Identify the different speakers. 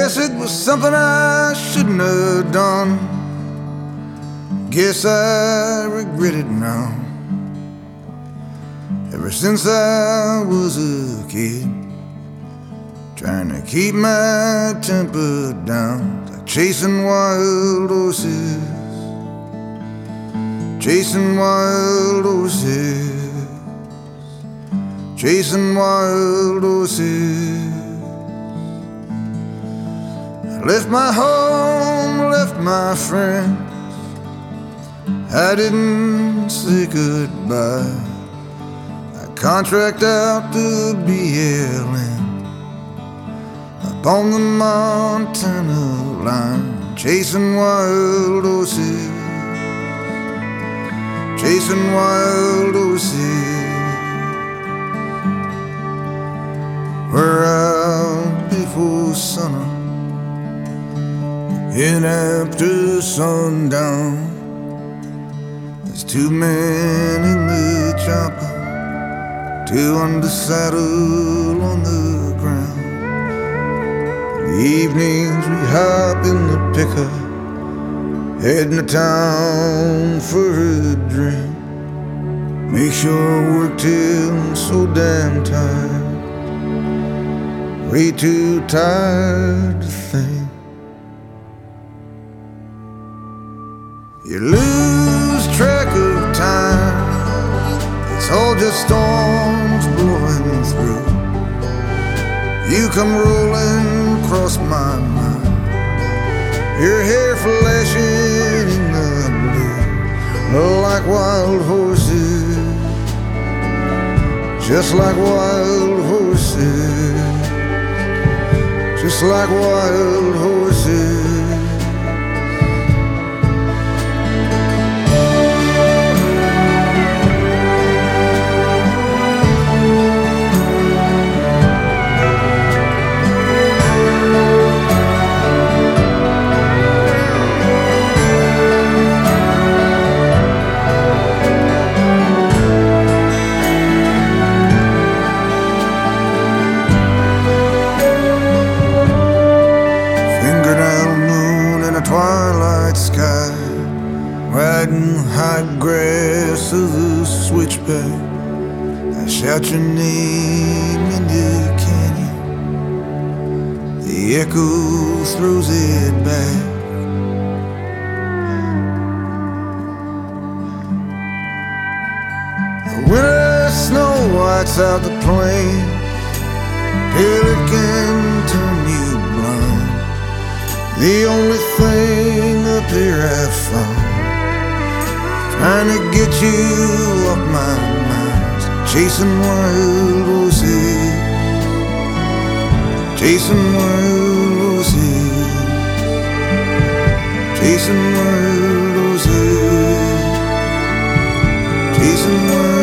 Speaker 1: Guess it was something I shouldn't have done. Guess I regret it now. Ever since I was a kid, trying to keep my temper down, like chasing wild horses, chasing wild horses, chasing wild horses. I left my home, left my friends, I didn't say goodbye. I contract out to BLM up on the Montana line, chasing wild horses, chasing wild horses. We're out before sunup, in after sundown. There's 2 men in the chopper, 2 under saddle on the ground. In the evenings we hop in the pickup, heading to town for a drink. Make sure work till I'm so damn tired, way too tired to think. You lose track of time, it's all just storms blowing through. You come rolling across my mind, your hair flashing in the blue, like wild horses, just like wild horses, just like wild horses. Twilight sky, riding high grass of the switchback. I shout your name in the canyon, the echo throws it back. The winter snow whites out the plain till it can turn you blind. The only thing up here I've found, trying to get you off my mind, chasing wild horses, chasing wild horses, chasing wild horses, chasing wild horses.